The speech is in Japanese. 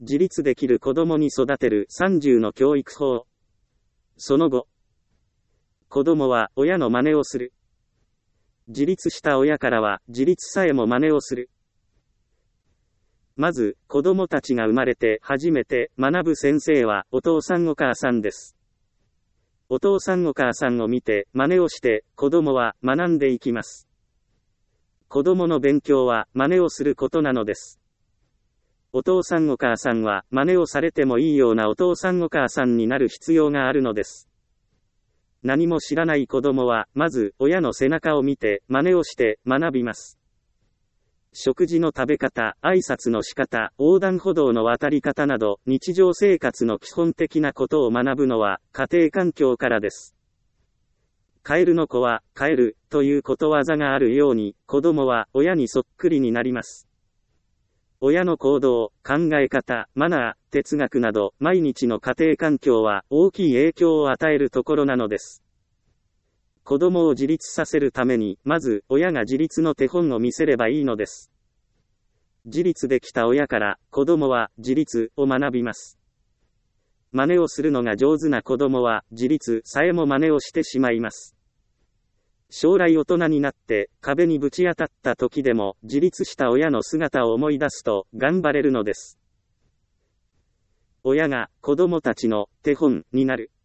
自立できる子供に育てる30の教育法。その後、子供は親の真似をする。自立した親からは自立さえも真似をする。まず、子供たちが生まれて初めて学ぶ先生はお父さんお母さんです。お父さんお母さんを見て真似をして子供は学んでいきます。子供の勉強は真似をすることなのです。お父さんお母さんは真似をされてもいいようなお父さんお母さんになる必要があるのです。何も知らない子供はまず親の背中を見て真似をして学びます。食事の食べ方、挨拶の仕方、横断歩道の渡り方など日常生活の基本的なことを学ぶのは家庭環境からです。カエルの子はカエルということわざがあるように、子供は親にそっくりになります。親の行動、考え方、マナー、哲学など毎日の家庭環境は大きい影響を与えるところなのです。子供を自立させるために、まず親が自立の手本を見せればいいのです。自立できた親から子供は自立を学びます。真似をするのが上手な子供は自立さえも真似をしてしまいます。将来大人になって壁にぶち当たった時でも自立した親の姿を思い出すと頑張れるのです。親が子供たちの手本になる。